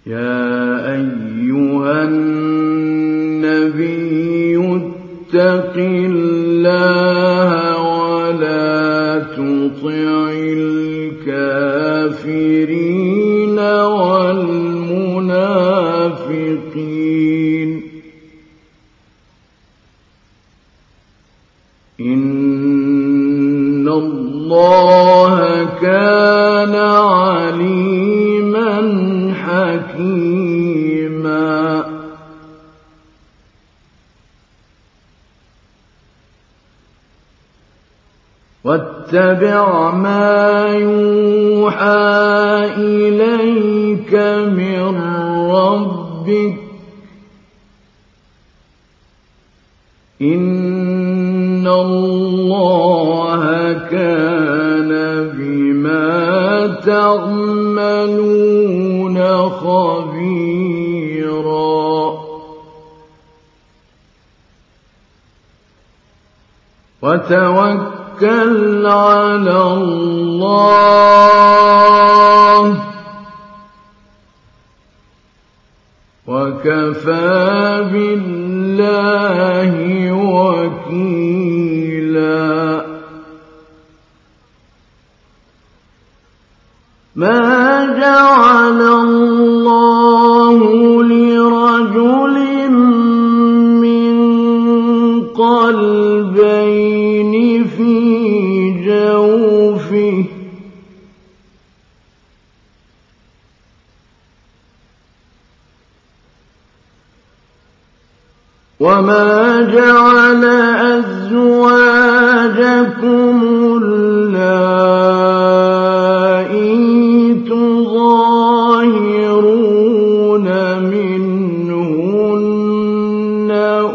يا أيها النبي اتق الله ولا تطع الكافرين والمنافقين إن الله كان عليما حكيما واتبع ما يوحى إليك من ربك إن الله كان بما تعملون خبيرا وتوكل على الله وكفى بالله وكيلا ما جعل الله لرجل من قلبين في جوفه وما جعل أزواجكم اللائي تظاهرون منهن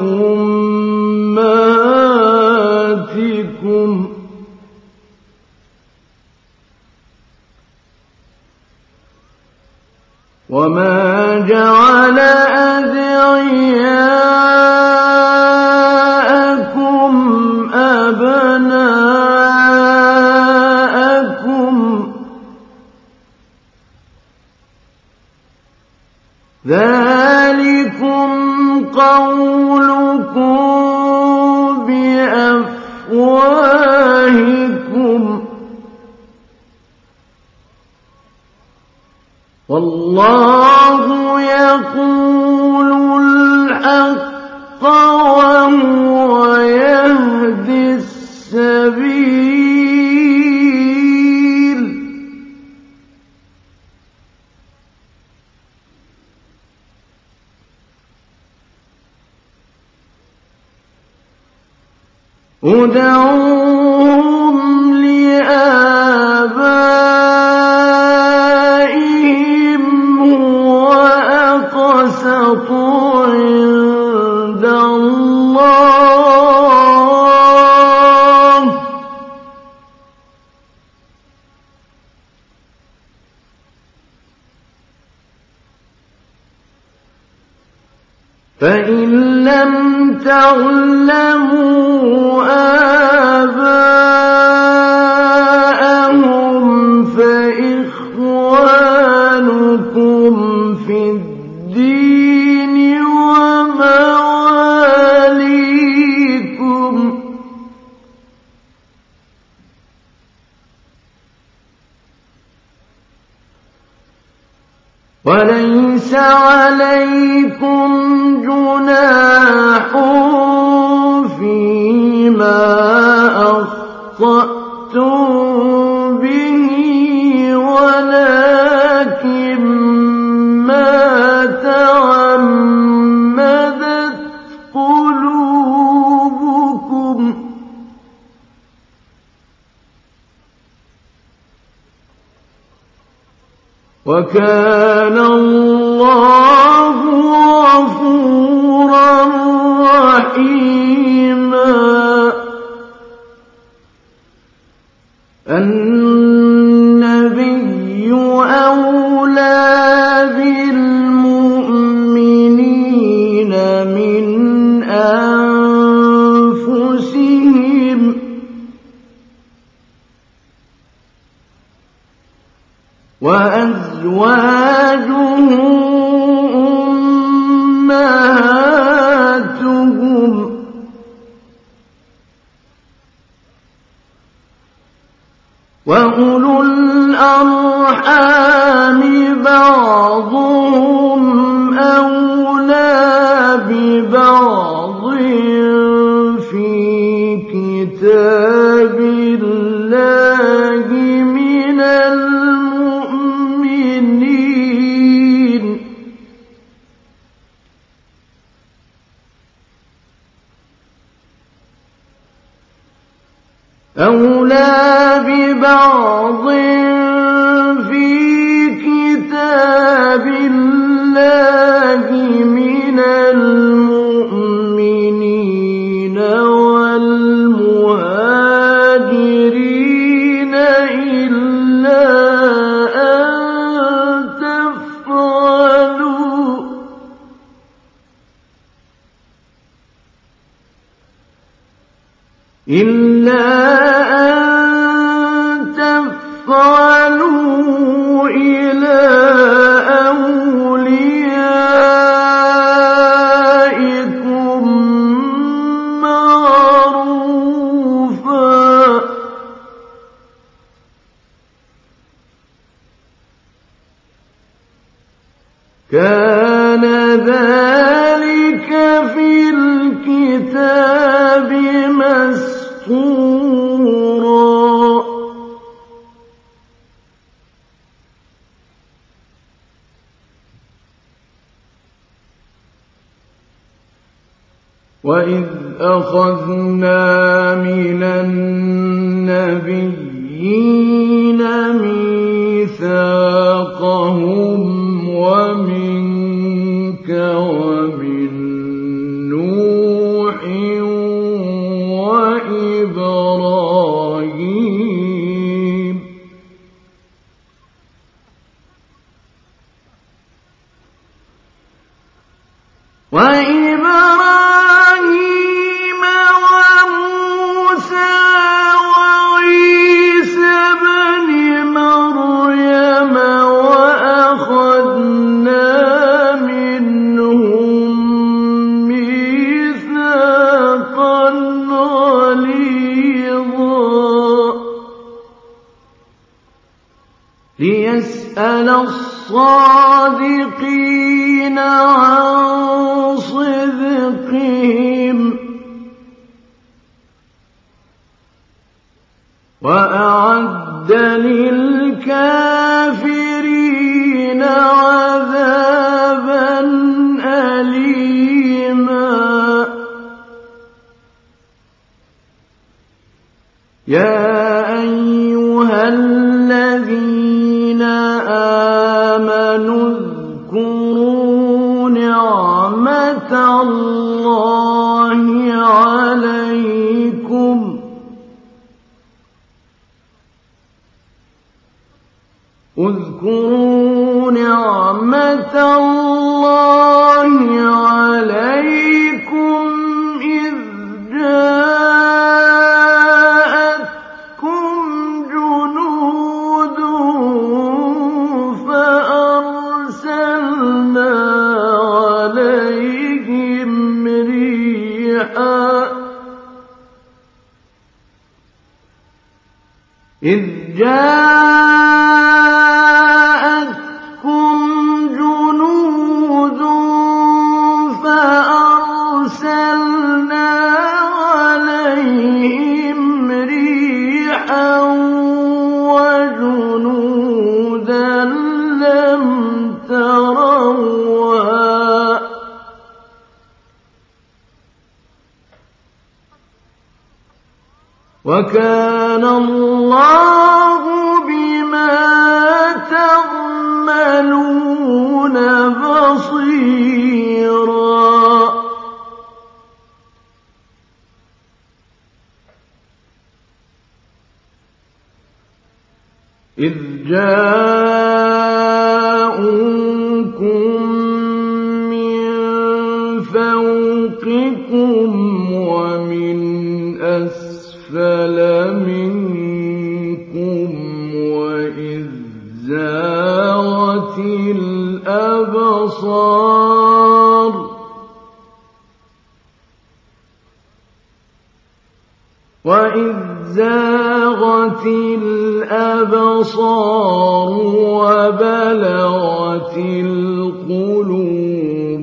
أمهاتكم وما جعل أدعياءكم أبناءكم ذلكم قولكم بأفواهكم والله يقول الحق وهو يهدي السبيل ادعوهم لآبائهم هو أقسط عند الله فإن لم تعلموا آباءهم فإخوانكم في الدين ومواليكم وليس عليكم جناح فيما أخطأتم به ولكن ما تعمدت قلوبكم وكان الله غفورا رحيما النبي أولى بالمؤمنين من أنفسهم وأزواجه الْأَرْحَامِ بَعْضُهُمْ أَوْلَىٰ بِبَعْضٍ فِي كِتَابِ اللَّهِ مِنَ الْمُؤْمِنِينَ وَالْمُهَاجِرِينَ إِلَّا أَن تَفْعَلُوا إِلَىٰ أَوْلِيَائِكُم مَّعْرُوفًا ۚ كَانَ ذَٰلِكَ فِي الْكِتَابِ مَسْطُورًا. وَإِذْ أَخَذْنَا مِنَ النَّبِيِّينَ مِيثَاقَهُمْ وَمِنكَ وَمِن نُّوحٍ وَإِبْرَاهِيمَ وَمُوسَىٰ وَعِيسَى ابْنِ مَرْيَمَ وَأَخَذْنَا مِنْهُم مِّيثَاقًا غَلِيظًا لِّيَسْأَلَ الصَّادِقِينَ عَن صِدْقِهِمْ ۚ وَأَعَدَّ لِلْكَافِرِينَ عَذَابًا أَلِيمًا. يَا أَيُّهَا الَّذِينَ آمَنُوا اذْكُرُوا نِعْمَةَ اللَّهِ عَلَيْكُمْ إِذْ جَاءَتْكُمْ جُنُودٌ فَأَرْسَلْنَا عَلَيْهِمْ رِيحًا وَجُنُودًا لَّمْ تَرَوْهَا ۚ وَكَانَ اللَّهُ بِمَا تَعْمَلُونَ بَصِيرًا. إِذْ جَاءُوكُم مِّن فَوْقِكُمْ وَمِنْ أَسْفَلَ مِنكُمْ وَإِذْ زَاغَتِ الْأَبْصَارُ وَإِذْ زاغت الأبصار وبلغت القلوب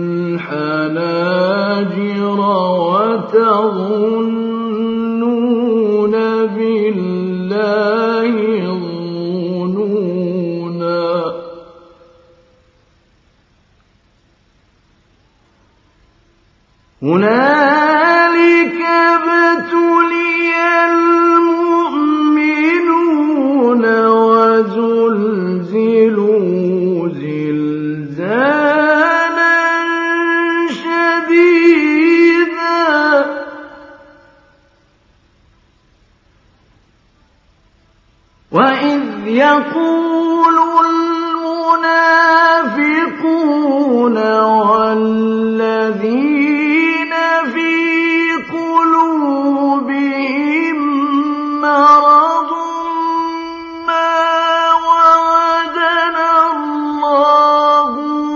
الحناجر وتظنون بالله الظنونا هنالك ابتلي المؤمنون وزلزلوا زلزالا شديدا وإذ يقول المنافقون والذين في قلوبهم مرض ما وعدنا الله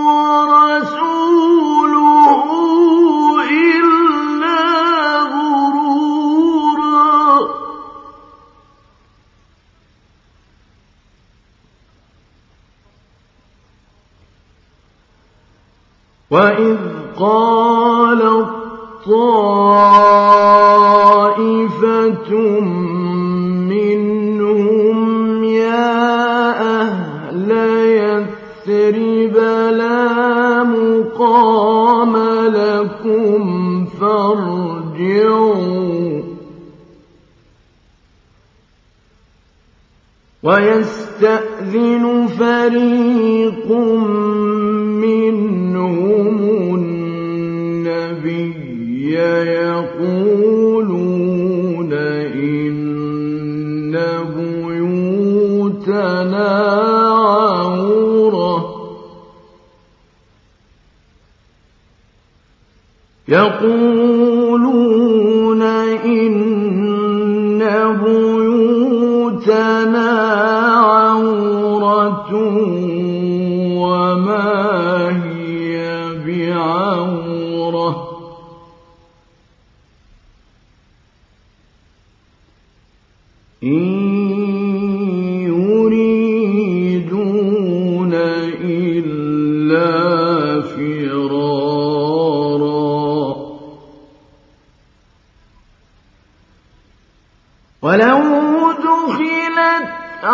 ورسوله إلا غرورا وإذ قالت طائفة منهم يا أهل يثرب لا مقام لكم فارجعوا ويستأذن فريق منهم النبي يقولون إن بيوتنا عورة يقولون إن بيوتنا عورة وما هي بعورة إن يريدون إلا فرارا ولو دخلت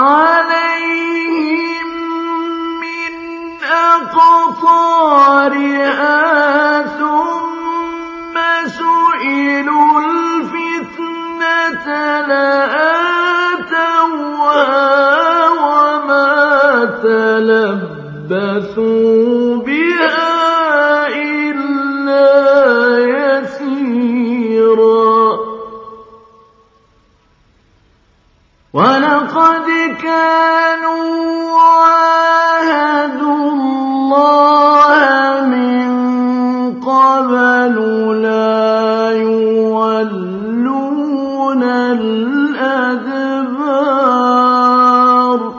عليهم من أقطارها ثم سئلوا الفتنة لآتوها وما تلبثوا بها إلا يسيرا ولقد كانوا عاهدوا الله من قبل لا يولون الأدبار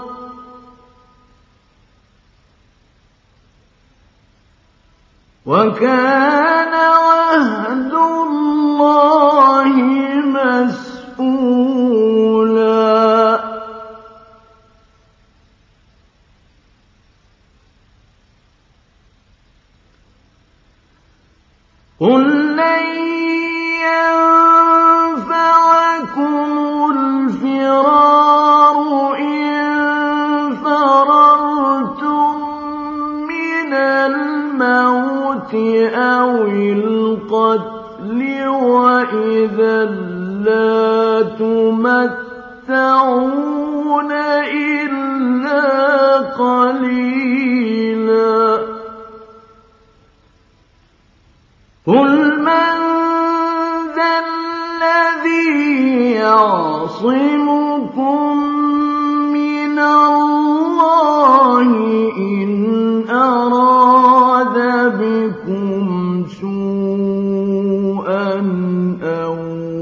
وكان عهد الله مسؤولا قل لن ينفعكم الفرار إن فررتم من الموت أو القتل وإذا لا تمتعون إلا قليلا قل من ذا الذي يعصمكم من الله إن أراد بكم سوءا أو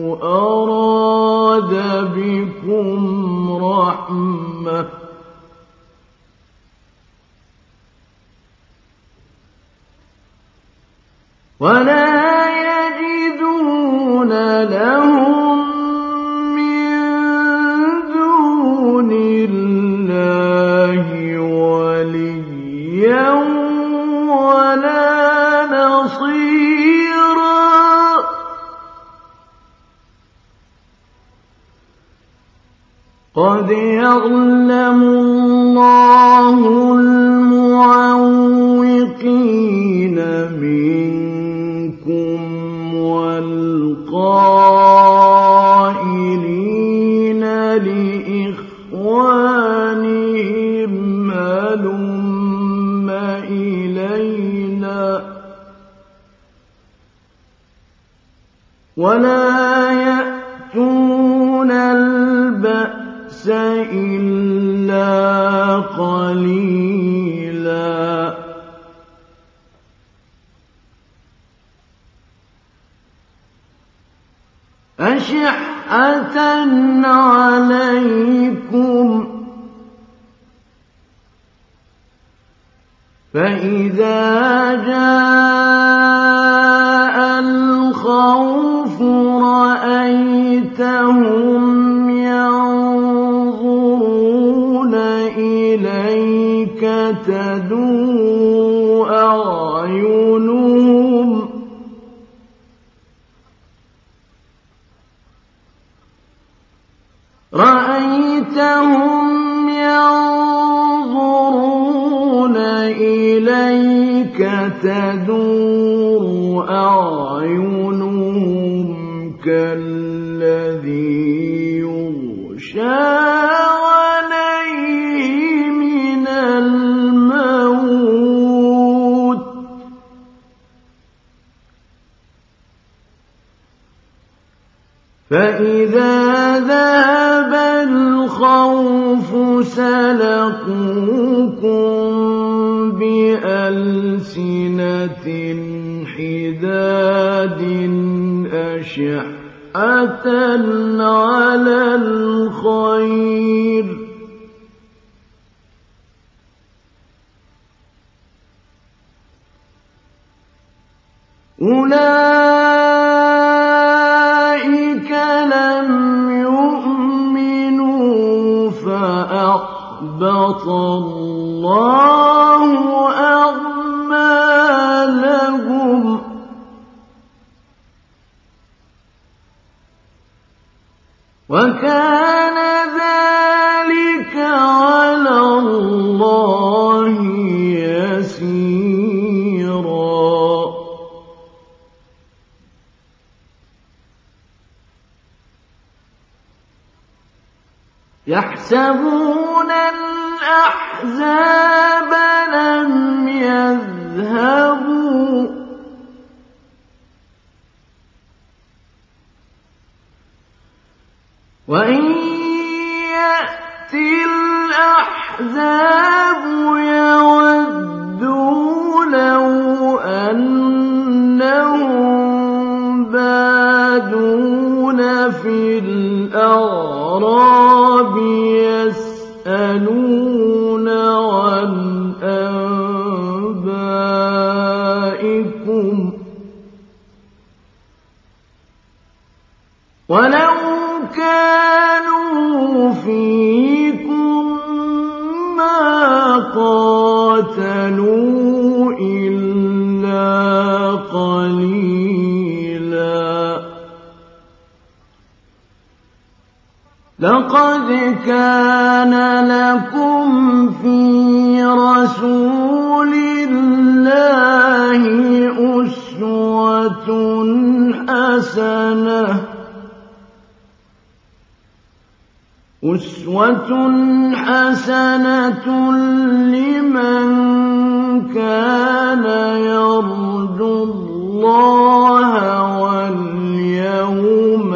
أراد بكم رحمة ولا يجدون لهم من وليا ولا نصيرا. قد يعلم الله المعوقين منكم والقائلين لإخوانهم هلم إلينا ولا يأتون البأس إلا قليلا. أشحة عليكم فإذا جاء الخوف رأيتهم ينظرون إليك تدور أعينهم ينظرون إليك تدور أعينهم كالذي يغشى عليه من الموت فإذا ذهب الخوف سلقوكم بألسنة حداد أشحة على الخير أولئك لم يؤمنوا فأحبط الله أعمالهم وكان ذلك على الله يسيرا. يحسبون الأحزاب لم يذهبوا وإن يأتي الأحزاب يودوا لو أنهم بادون في الأعراب يسألون عن أنبائكم ولو كانوا فيكم ما قاتلوا إلا قليلا. لقد كان لكم في رسول الله أسوة حسنة لمن كان يرجو الله واليوم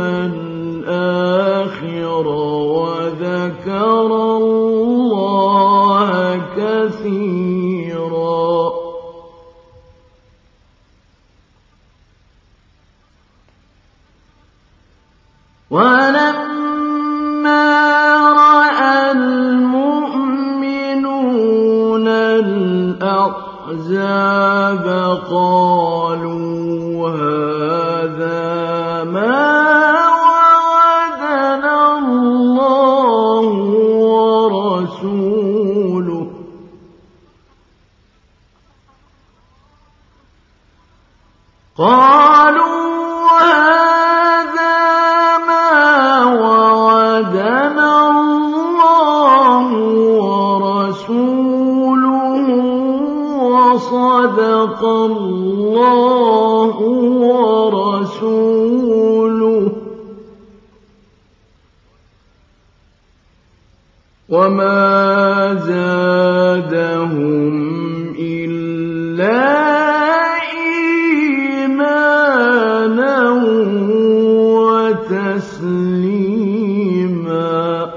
الآخر وذكر الله كثيرا. ولما رأى المؤمنون الأحزاب قالوا هذا ما وعدنا الله ورسوله قالوا هذا ما وعدنا الله ورسوله وصدق الله ورسوله وما زادهم إلا إيمانا وتسليما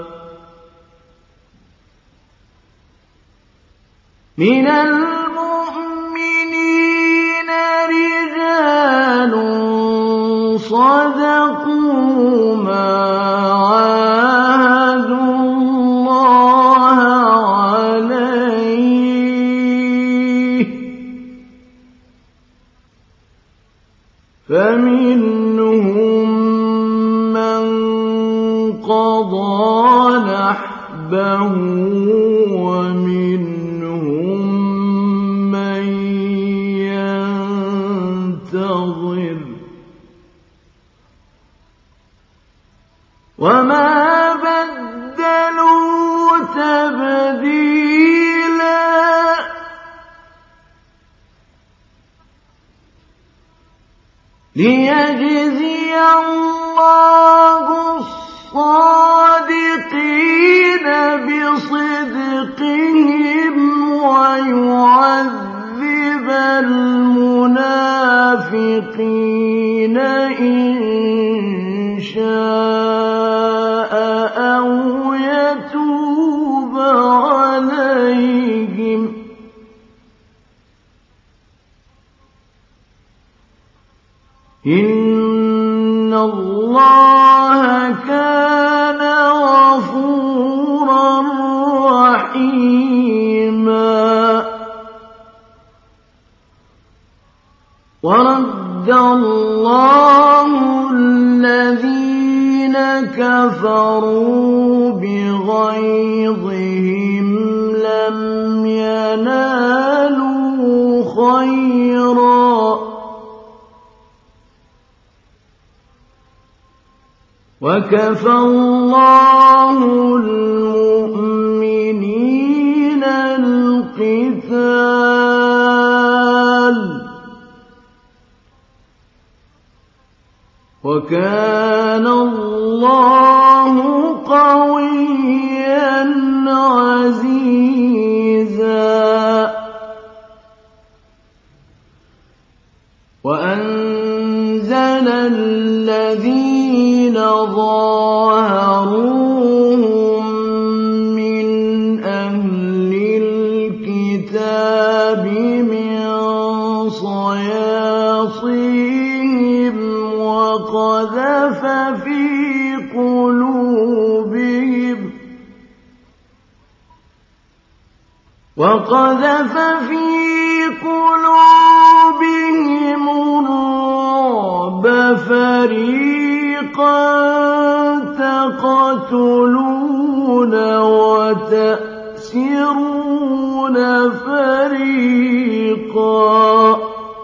من المؤمنين رجال صدقوا ما عاهدوا الله عليه فمنهم من قضى نحبه ومنهم من ينتظر وما بدلوا تبديلا ليجزي الله الصادقين بصدقهم ويعذب المنافقين إن شاء أو يتوب عليهم إن الله كان غفورا رحيما ورد الله الذين كفروا بغيظهم لم ينالوا خيرا وكفى الله المؤمنين القتال وكان الله قويا عزيزا وأنزل الذين ظاهروهم من أهل الكتاب من صياصيهم وقذف في قلوبهم الرعب فريقا تقتلون وتأسرون فريقا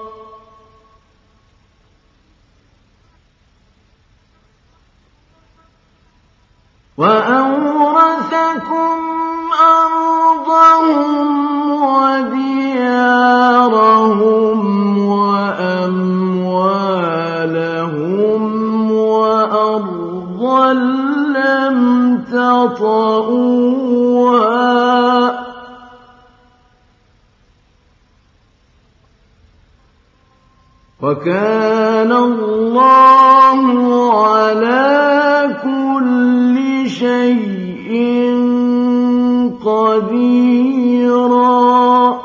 وأورثكم أرضهم وديارهم وأموالهم وأرضا لم تطئوها وكان الله على كل شيء قديرا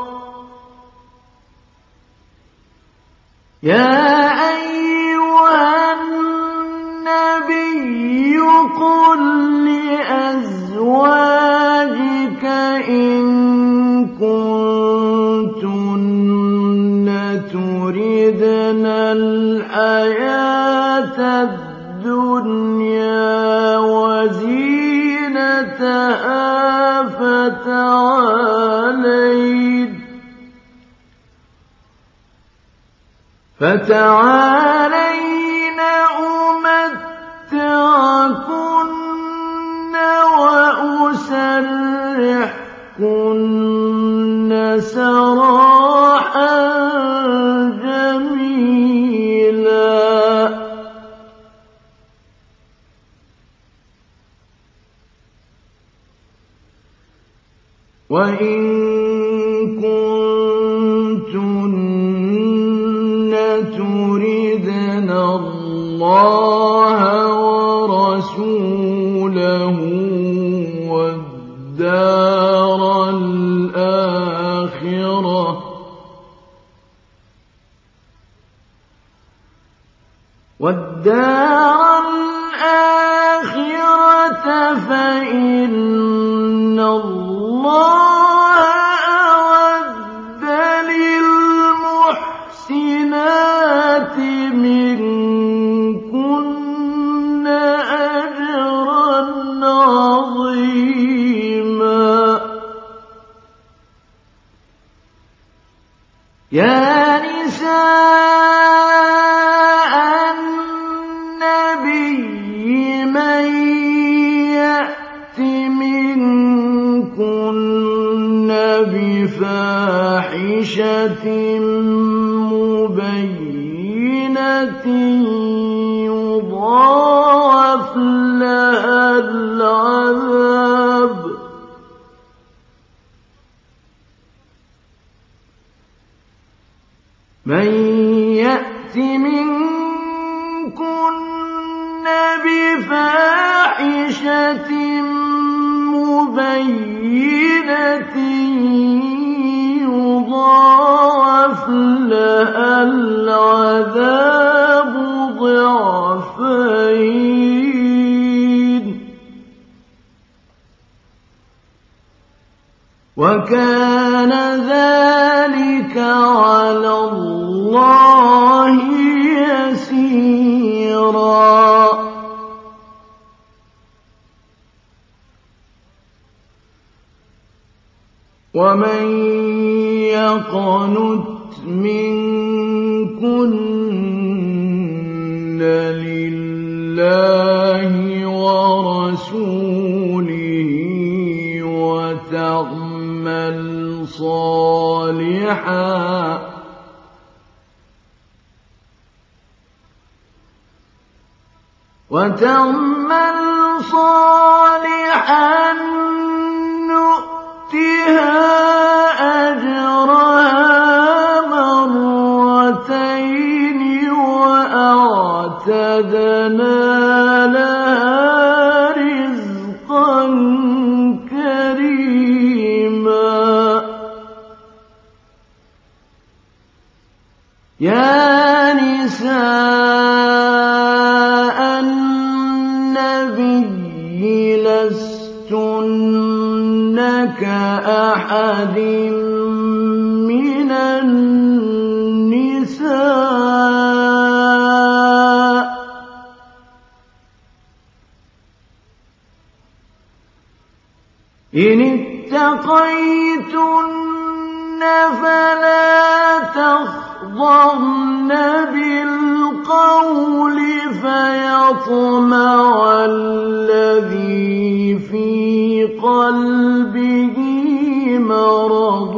يا أيها النبي قل لأزواجك إن كنتن تردن الحياة الدنيا وزينتها فتعالين أمتعكن وأسرحكن سراحا جميلا. وإن كنتن تردن الله ورسوله والدار الآخرة فإن الله أعد للمحسنات منكن أجرا عظيما. يا نساء النبي من يأت منكن بفاحشة مبينة يضاعف لها العذاب من يأت منكن بفاحشة مبينة يضاعف لها العذاب ضعفين وكان ذلك على الله يسيرا. ومن يقنت منكن لله ورسوله وتعمل صالحا نؤتها أجرها مرتين وأعتدنا لها رزقا كريما. يا نساء النبي لستن كأحد من النساء إن اتقيتن فلا تخضعن بالقول فيطمع الذي في قلبه مرض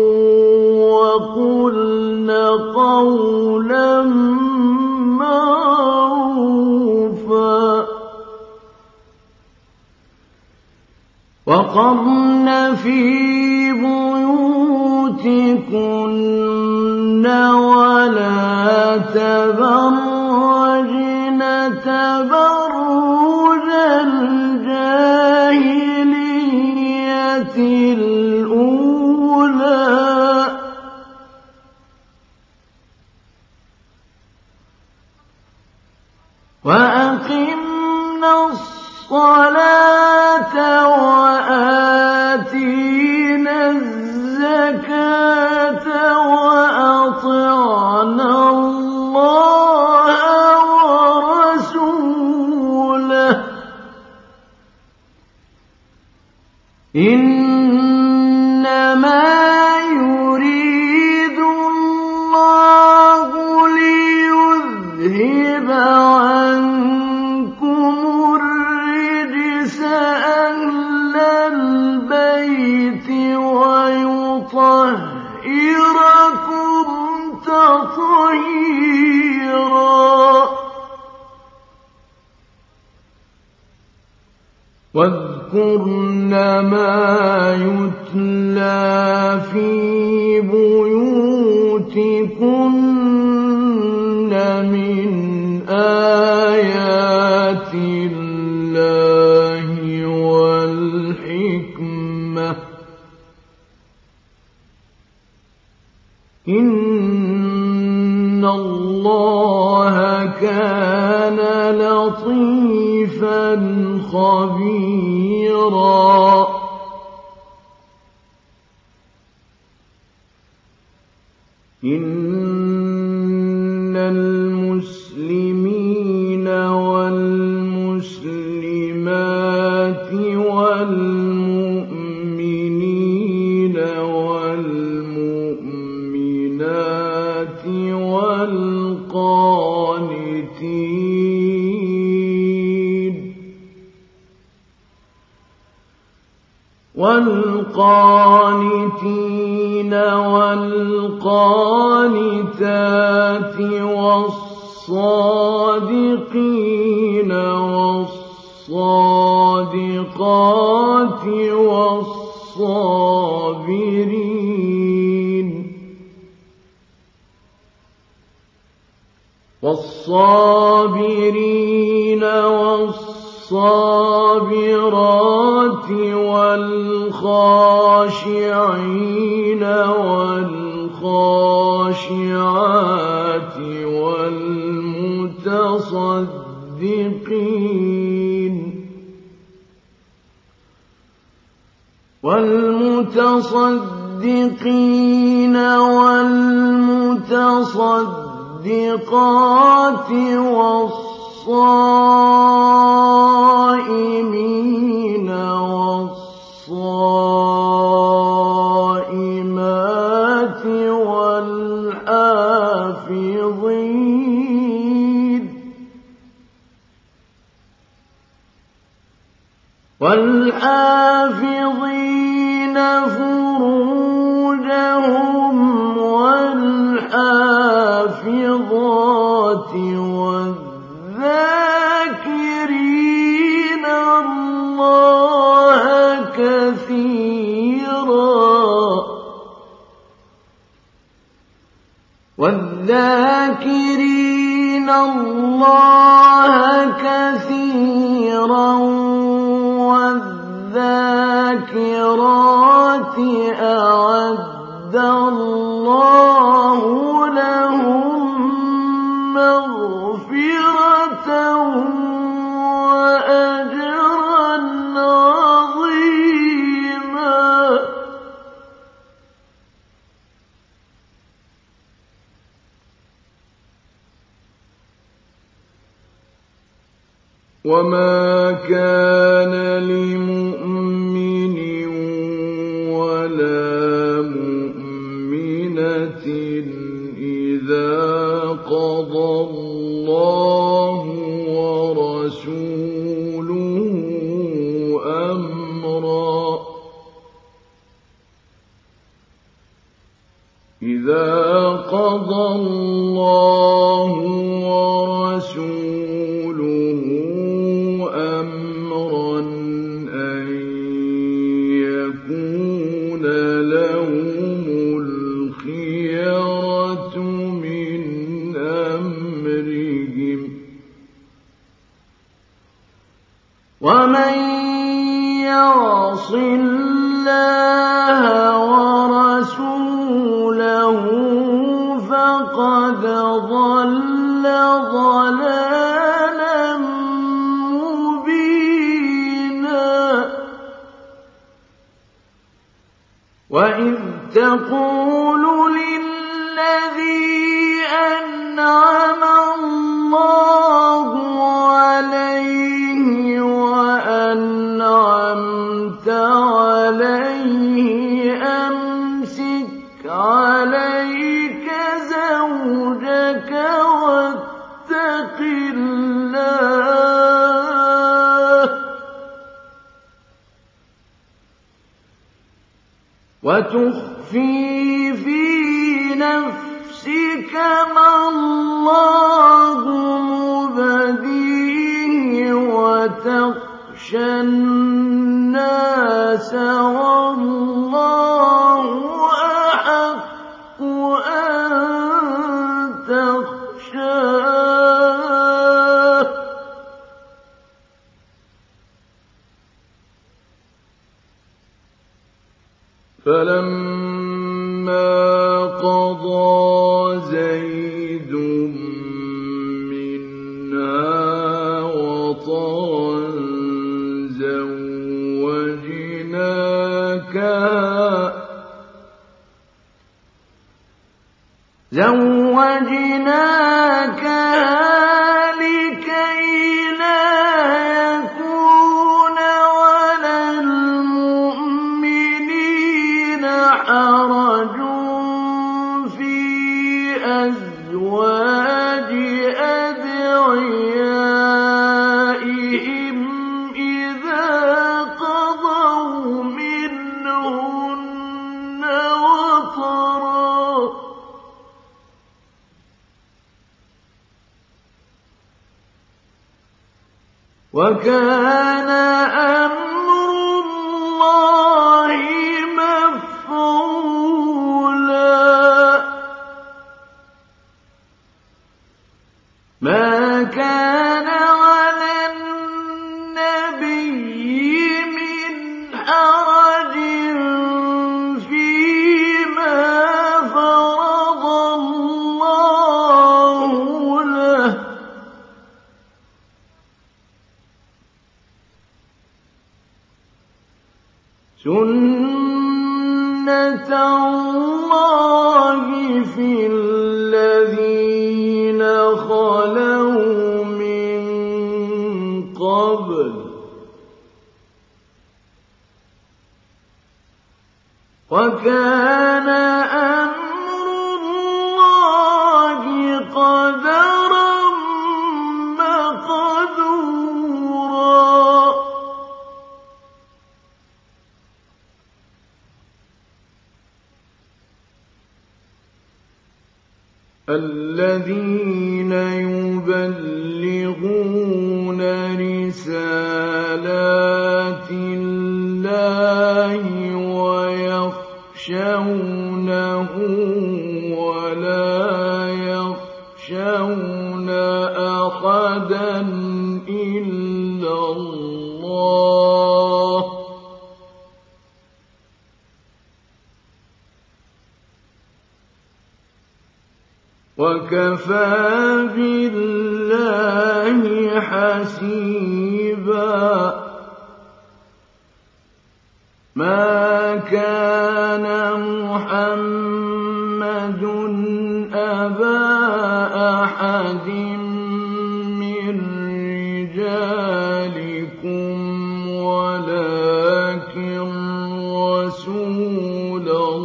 وقلن قولا معروفا وقرن في بيوتكن ولا تبرجن تبرج الجاهلية الأولى وأقمنا الصلاة وآتينا الزكاة وأطعنا الله ورسوله إنما يريد الله تطهيرا واذكرن ما يتلى في بيوتكن من آيات الله والحكمة إن الله كان لطيفا خبيرا إن المسلمين والمسلمات والمؤمنين والمؤمنات والقانتين والقانتات والصادقين والصادقات والصابرين والصابرات والخاشعين والخاشعات والمتصدقين والمتصدقات والصائمين والصائمات والحافظين فروجهم والحافظات والذاكرين الله كثيرا والذاكرات أعد الله لهم مغفرة وأجرا عظيما وما كان لمؤمن ولا مؤمنة إذا قضى الله ورسوله أمرا أن يكون لهم الخيرة من أمرهم ومن يعص الله ورسوله فقد ضل ضلالا مبينا وإذ تقول للذي أنعم الله عليه وأنعمت عليه أمسك عليك زوجك واتق الله وتخفي في نفسك نَفْسِكَ مَا اللَّهُ مُبْدِيهِ وَتَخْشَى النَّاسَ وَاللَّهُ أَحَقُّ أَن تَخْشَاهُ ۖ فَلَمَّا قَضَىٰ زَيْدٌ مِّنْهَا وَطَرًا زَوَّجْنَاكَهَا لِكَيْ لَا يَكُونَ عَلَى الْمُؤْمِنِينَ حَرَجٌ فِي أَزْوَاجِ أَدْعِيَائِهِمْ إِذَا قَضَوْا مِنْهُنَّ وَطَرًا ۚ وَكَانَ أَمْرُ اللَّهِ مَفْعُولًا. مَا كَانَ عَلَى النَّبِيِّ مِنْ حَرَجٍ فِيمَا فَرَضَ اللَّهُ لَهُ ۖ سُنَّةَ اللَّهِ فِي الَّذِينَ خَلَوْا مِن قَبْلُ ۚ وَكَانَ أَمْرُ اللَّهِ قَدَرًا مَّقْدُورًا. الَّذِينَ يُبَلِّغُونَ رِسَالَاتِ اللَّهِ وَيَخْشَوْنَهُ وَلَا يَخْشَوْنَ أَحَدًا إِلَّا اللَّهَ ۗ وَكَفَىٰ بِاللَّهِ حَسِيبًا. مَا كَانَ مُحَمَّدٌ أَبَا أَحَدٍ مِّن رِّجَالِكُمْ وَلَٰكِن رَّسُولَ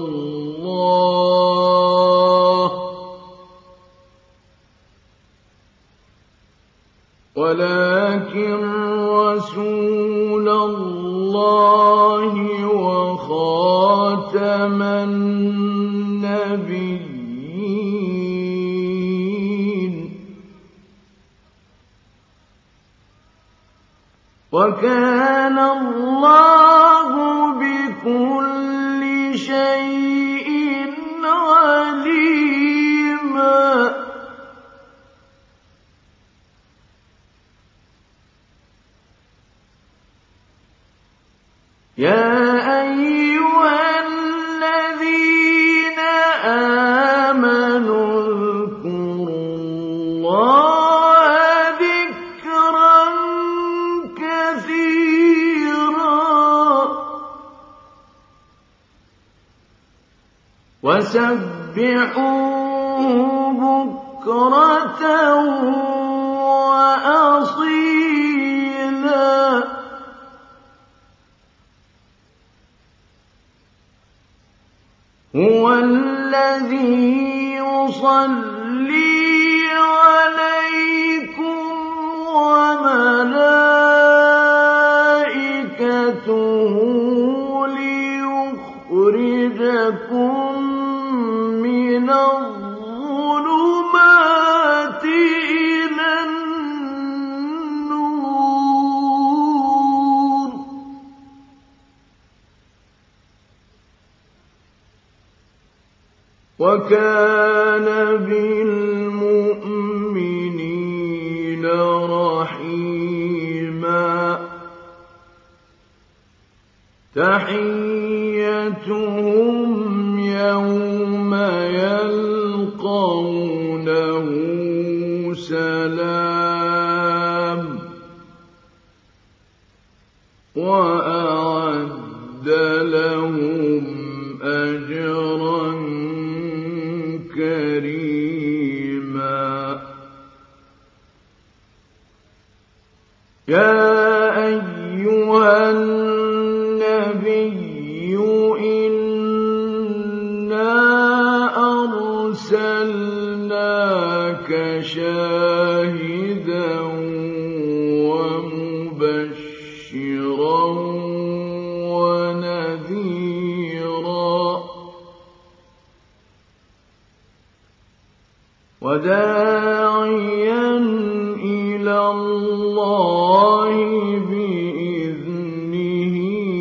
اللَّهِ وَخَاتَمَ النَّبِيِّينَ ۚ وَكَانَ اللَّهُ بِكُلِّ شَيْءٍ عَلِيمًا. يَا أَيُّهَا الَّذِينَ آمَنُوا اذْكُرُوا اللَّهَ ذِكْرًا كَثِيرًا وَسَبِّحُوهُ بُكْرَةً وَأَصِيلًا. هُوَ الَّذِي يُصَلِّي عَلَيْكُمْ وَمَلَائِكَتُهُ لِيُخْرِجَكُم مِّنَ الظُّلُمَاتِ وَكَانَ بِالْمُؤْمِنِينَ رَحِيمًا تَحِيَّتُهُمْ يَوْمَ يَلْقَوْنَهُ سَلَامٌ وَأَعَدَّ لَهُمْ أَجْرًا كَرِيمًا يَا أَيُّهَا النَّبِيُّ إِنَّا أَرْسَلْنَاكَ شَاهِدًا وَمُبَشِّرًا وَنَذِيرًا وَدَاعِيًا إِلَى اللَّهِ بِإِذْنِهِ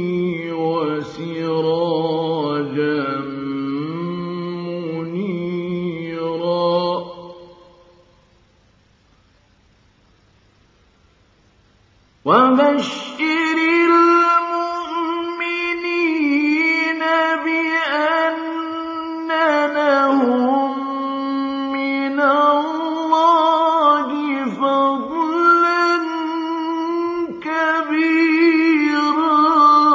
وَسِرَاجًا مُّنِيرًا وَبَشِّرِ الْمُؤْمِنِينَ بِأَنَّ لَهُم مِّنَ اللَّهِ فَضْلًا كَبِيرًا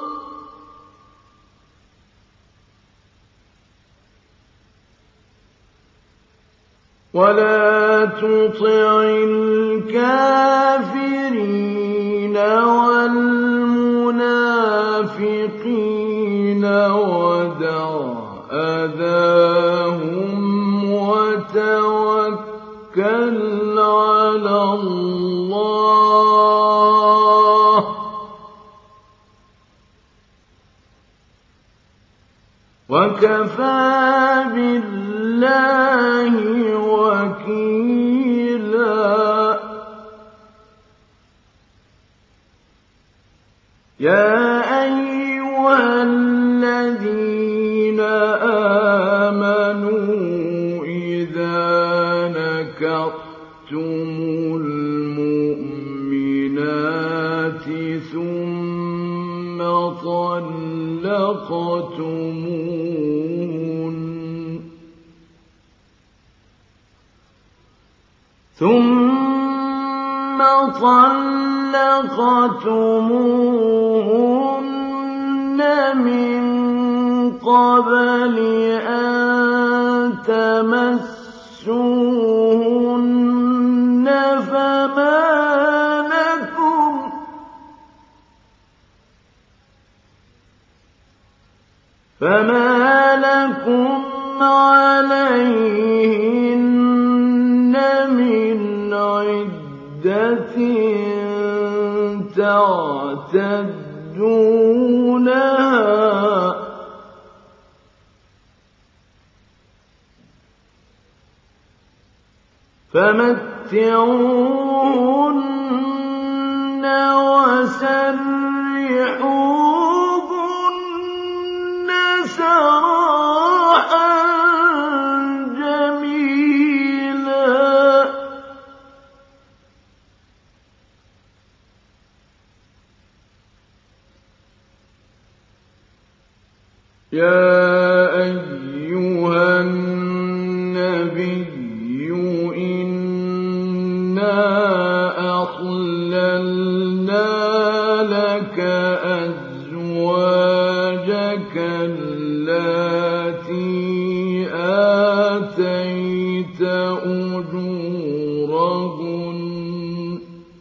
وَلَا تُطِعِ الْكَافِرِينَ وَالْمُنَافِقِينَ وَدَعْ أَذَاهُمْ وَتَوَكَّلْ عَلَى اللَّهِ ۚ وَكَفَىٰ بِاللَّهِ وَكِيلًا يَا أَيُّهَا الَّذِينَ آمَنُوا إِذَا نَكَحْتُمُ الْمُؤْمِنَاتِ ثُمَّ طَلَّقْتُمُوهُنَّ مِن قَبْلِ أَن تَمَسُّوهُنَّ فَمَا لَكُمْ عَلَيْهِنَّ مِنْ عِدَّةٍ تَعْتَدُّونَهَا فَمَتِّعُوهُنَّ وَسَرِّحُوهُنَّ سَرَاحًا جَمِيلًا يَا أَيُّهَا النَّبِيُّ إِنَّا أَحْلَلْنَا لَكَ أَزْوَاجَكَ اللَّاتِي آتَيْتَ أُجُورَهُنَّ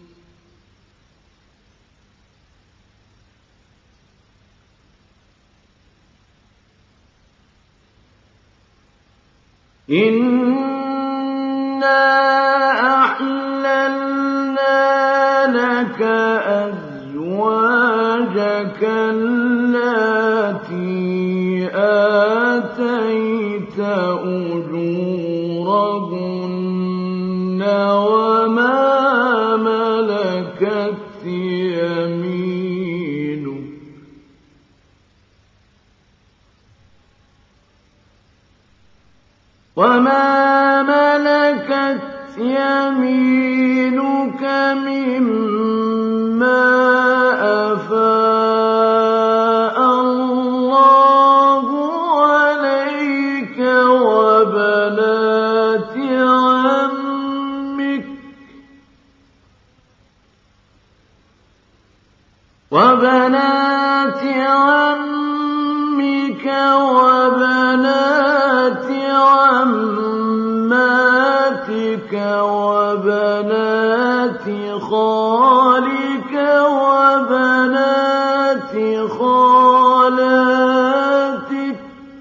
إِنَّا أَحْلَلْنَا لَكَ أَزْوَاجَكَ اللَّاتِي آتَيْتَ أُجُورَهُنَّ وَمَا مَلَكَتْ يَمِينُكَ وما ملكت يمينك مما أفاء الله عليك وبنات عمك وبنات عماتك وبنات خالك وبنات خالاتك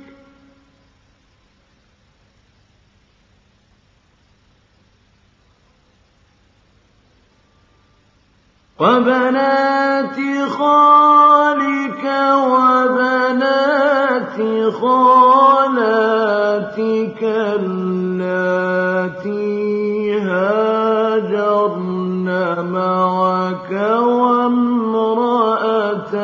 وبنات خالك وبنات خالاتك اللاتي هاجرن معك وامرأة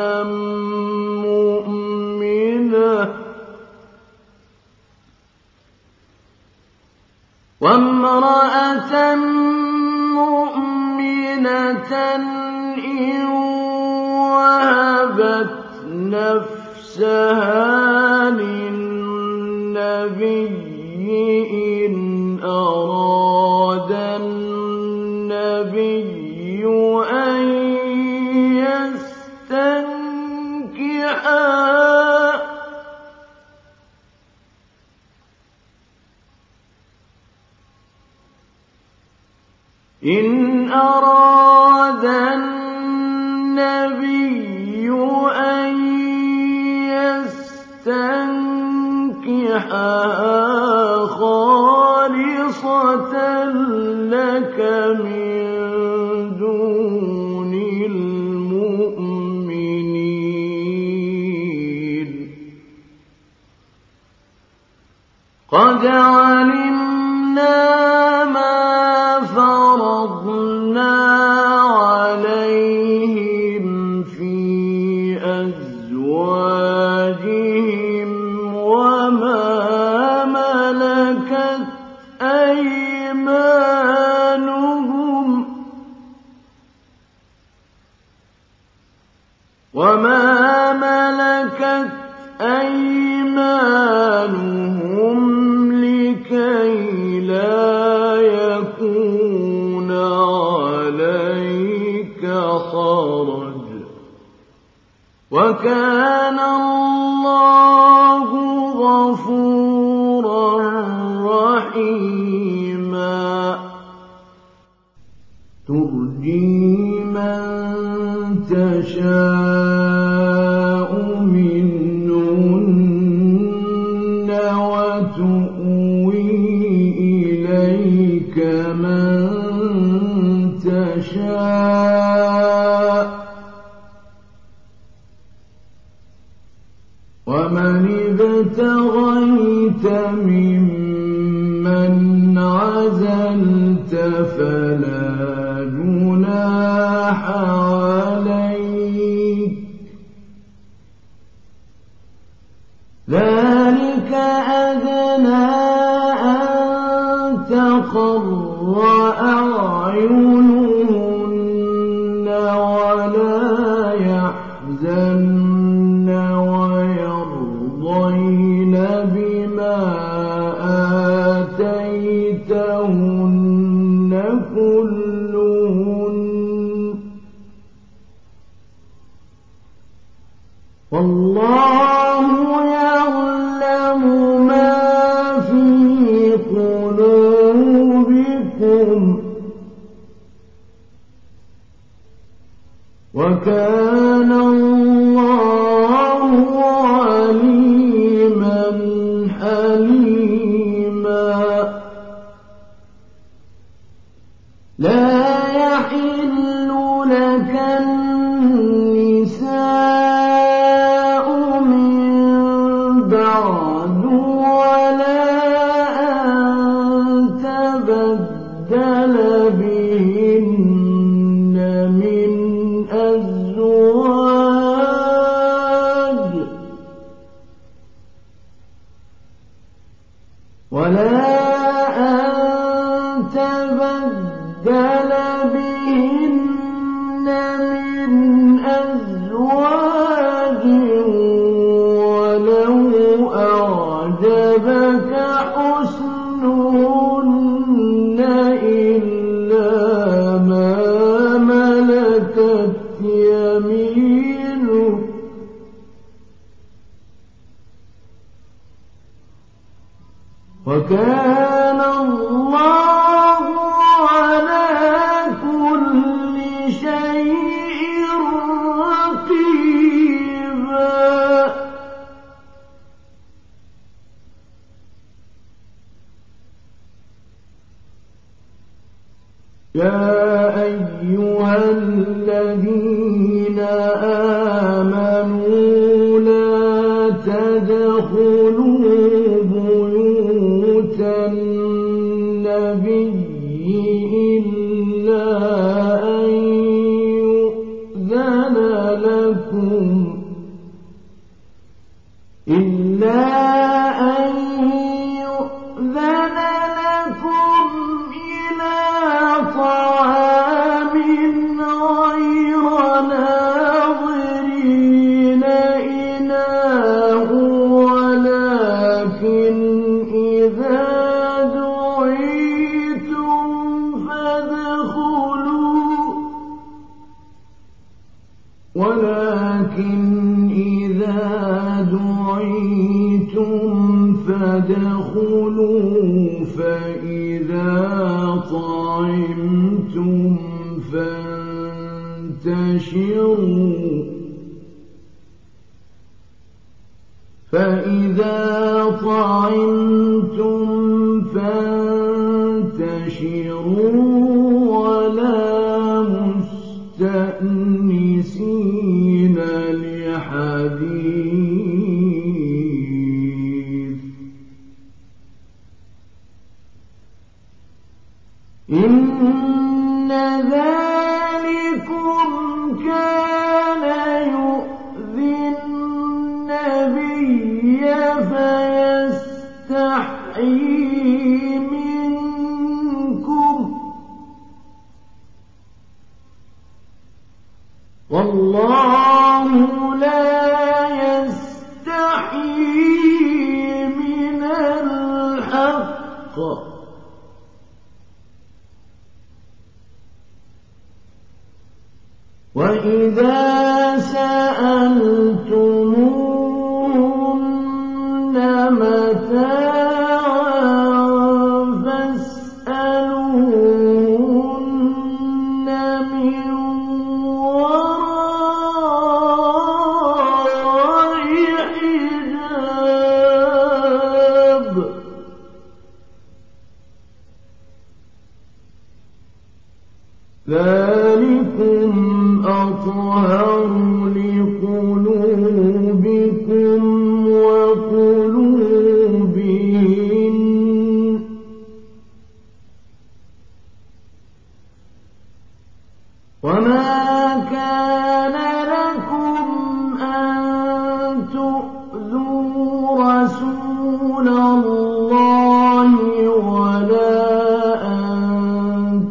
مؤمنة إن وهبت نفسها للنبي إن أراد النبي أن يستنكحها إن أراد النبي أن يستنكحها خالصة لك من دون المؤمنين قد علمنا ما فرضنا عليهم في أزواجهم وما ملكت أيمانهم لكي لا يكون عليك حرج وكان الله غفورا رحيما ترجي من تشاء منهن وتؤوي إليك من تشاء ومن ابتغيت ممن عزلت فلا جناح عليك ذلك أدنى أن تقر أعينهن ولا يحزن ويرضين بما آتيتهن كلهن والله يعلم ما في قلوبكم وكان الله عليما حليما لا يحل لك النساء من بعد ولا أن تبدل بهن من أزواج ولا تبدل بهن من أزواج ولو أعجبك حسنهن إلا ما ملكت يمينك وكان الله على كل شيء رقيبا. يا أيها الذين آمنوا لا تدخلوا بيوت النبي إلا أن يؤذن لكم إلى طعام غير ناظرين إناه ولكن إذا دعيتم فادخلوا فإذا طعمتم فانتشروا ولا مستأنسين لحديث إن ذلكم كان يؤذي النبي فيستحيي منكم والله لا يستحيي من الحق وإذا سألتموهن متاعا فاسألوهن من وراء حجاب ذلكم أطهر لقلوبكم وقلوبهن وما كان لكم أن تؤذوا رسول الله ولا أن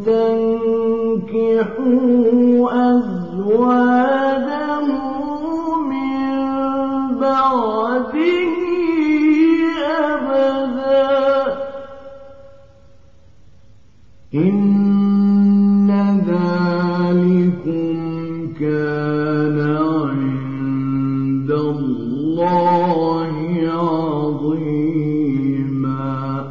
تنكحوا أزواجه من بعده أبدا إن ذلكم كان عند الله عظيما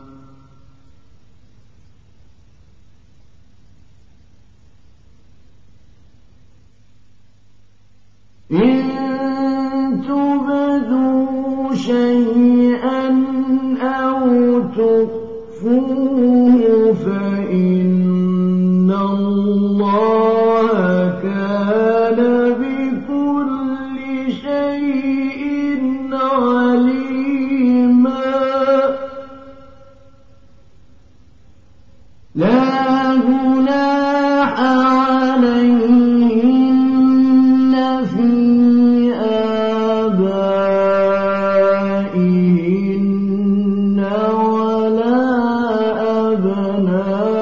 إن تبدوا شيئا أو تخفوه فإن الله كان بكل شيء عليما لا جناح عليهن في آبائهن ولا أبنائهن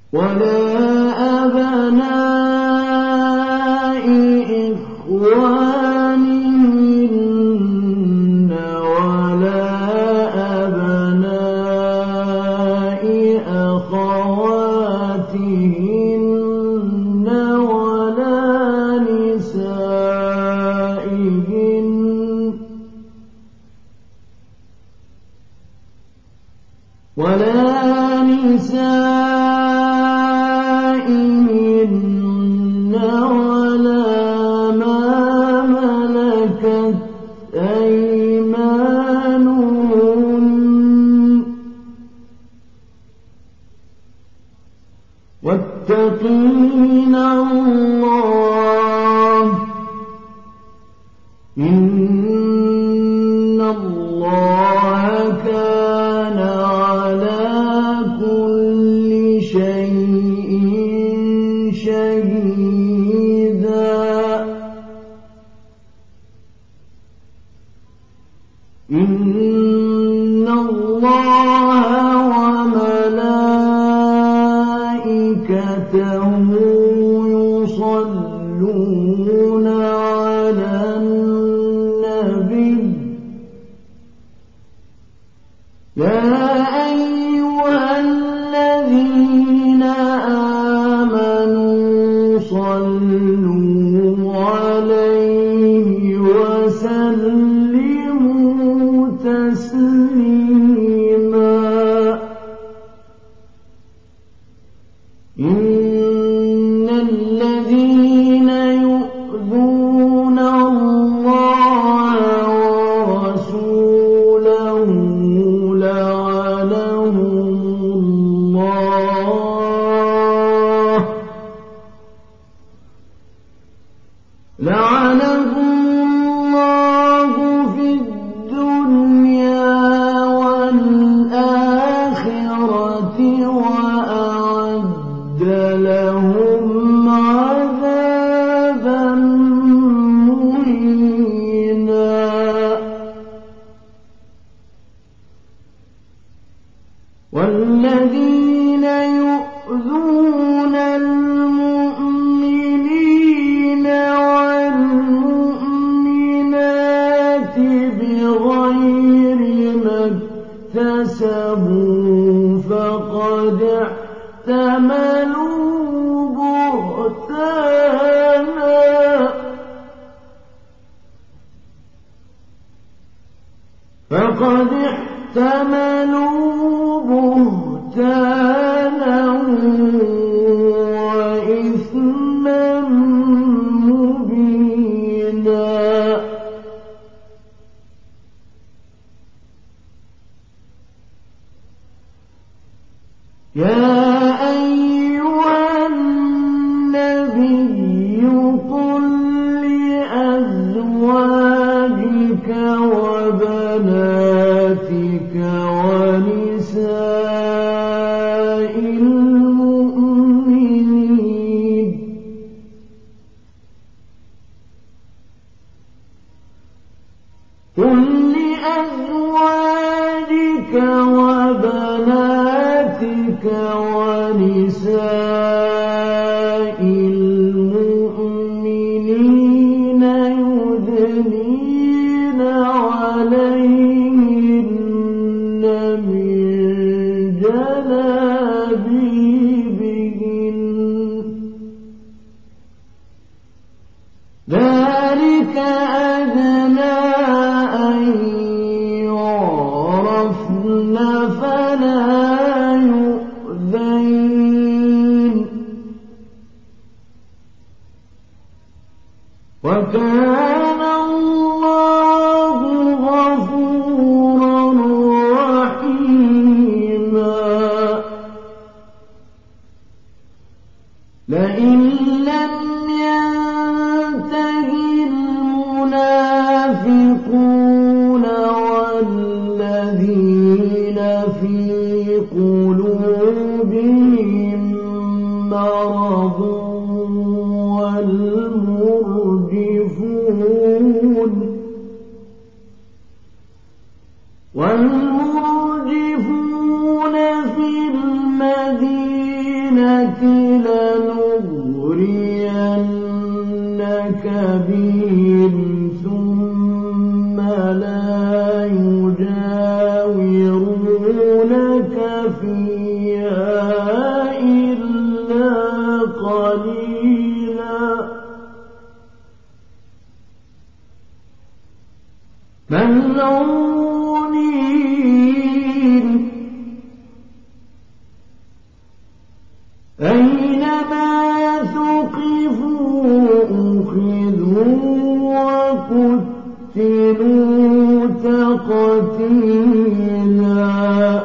ولا أبناء إخوانهن ولا أبناء أخواتهن ولا نسائهن ولا ما ملكت أيمانهن واتقين الله إن الله كان على كل شيء شهيدا إن الله وملائكته يصلون على النبي يا أيها الذين آمنوا صلوا عليه وسلموا تسليما إن الذين يؤذون الله ورسوله لعنهم الله في الدنيا والآخرة وأعد لهم عذابا مهينا والذين يؤذون المؤمنين والمؤمنات بغير ما اكتسبوا فقد احتملوا بهتانا وإثما مبينا يا أيها النبي قل لأزواجك وبناتك ونساء المؤمنين قل لأزواجك وبناتك ونساء المؤمنين يدنين عليهن من جلابيبهن ذلك أدنى أن يعرفن فلا يؤذين وكان الله غفورا رحيما لئن لم ينته المنافقون والذين في قلوبهم مرض والمرجفون في المدينة لنغرينك بهم ثم لا يجاورونك فيها إلا قليلا ملعونين أينما ثقفوا أخذوا وقتلوا تقتيلا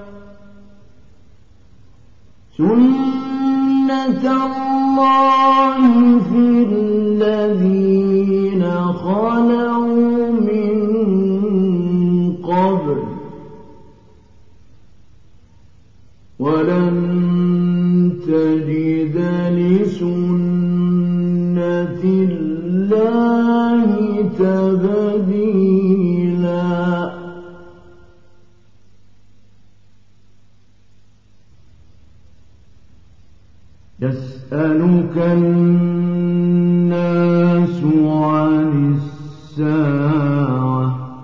سنة الله في الذين خلوا من قبل ولن تجد لسنة الله تبديلا يسألك الناس عن الساعة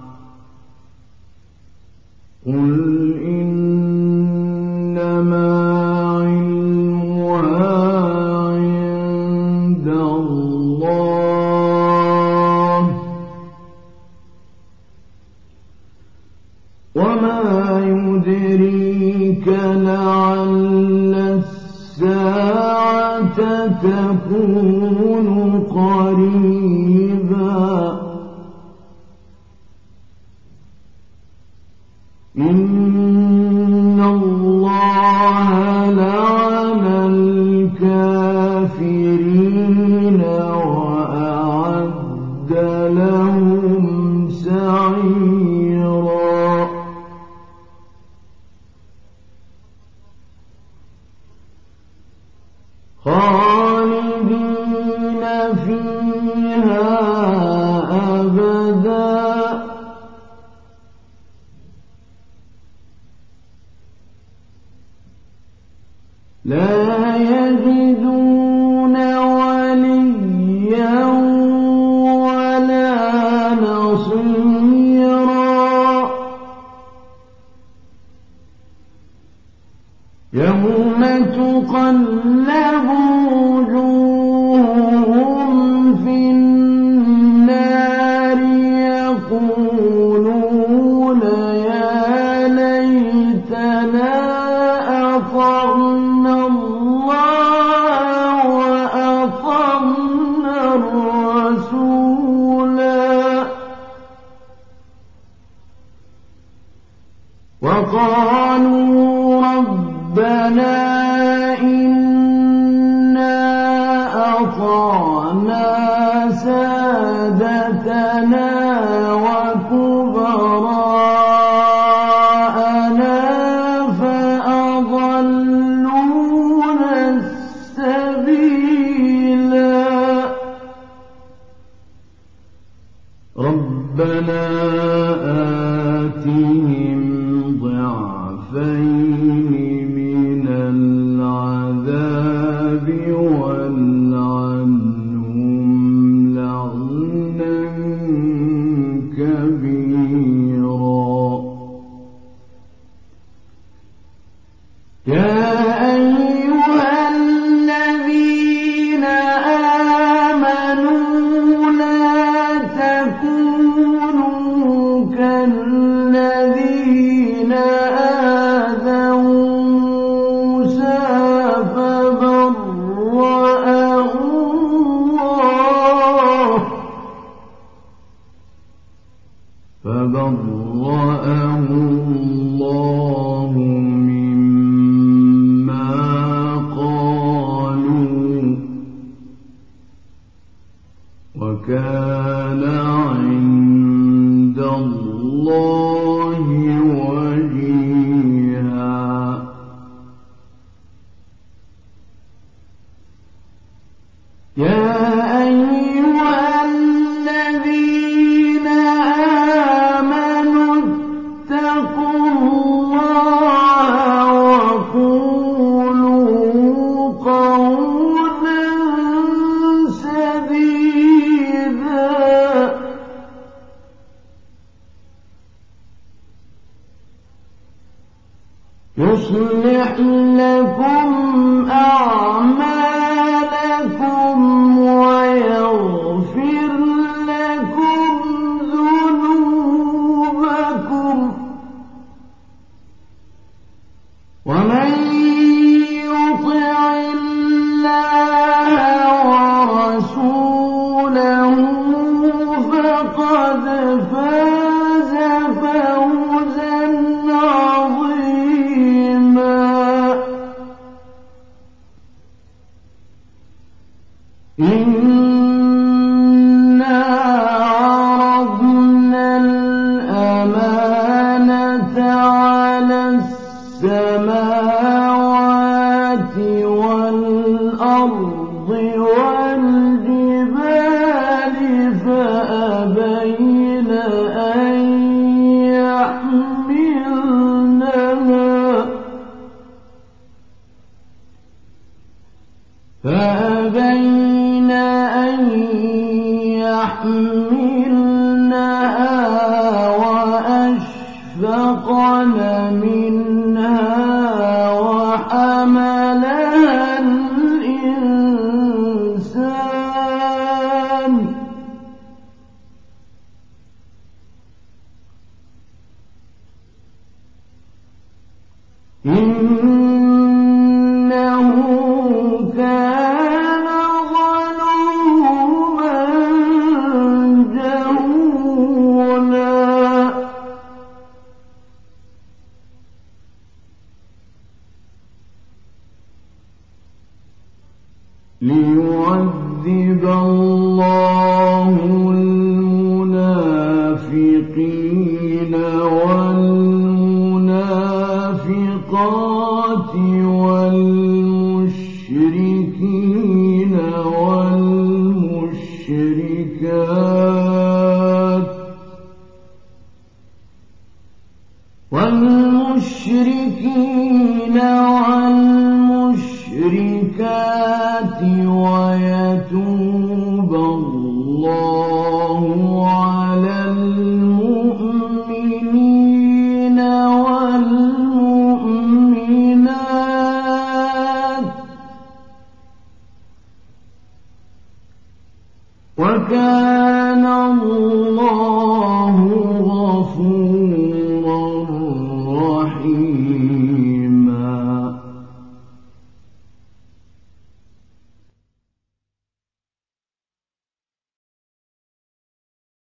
قل إنما علمها عند الله وما يدريك لعل الساعة تكون قريبا إن الله لعن الكافرين وأعد لهم سعيرا خالدين فيها أبدا لا يجدون وليا ولا نصيرا يوم تقلب وجوههم في النار يقولون يا ليتنا أطعنا الله وأطعنا الرسولا وقالوا ربنا إنا أطعنا سادتنا وكبراءنا فأضلونا السبيلا ربنا آتهم ضعفين من العذاب والعنهم لعنا كبيرا يا أيها الذين آمنوا لا تكونوا كالذين آذوا موسى فبرأه الله مما قالوا إن الله عزيز ذو انتقام يا أيها الذين آمنوا لا تكونوا كالذين آذوا موسى فبرأه الله مما قالوا إن الله عزيز ذو انتقام يا أيها الذين آمنوا لا تكونوا كالذين آذوا موسى فبرأه الله مما قالوا إن الله عزيز ذو انتقام يصلح لكم أعمالكم ويغفر لكم ذنوبكم ومن يطع الله ورسوله فقد فاز فوزا عظيما. إنا عرضنا الأمانة على السماوات والأرض والجبال فأبين أن يحملنها وأشفقن منها وحملها الإنسان إنه كان ظلوما جهولا. ليعذب الله المنافقين والمنافقات والمشركين والمشركات ويتوب الله على المؤمنين والمؤمنات وكان الله غفورا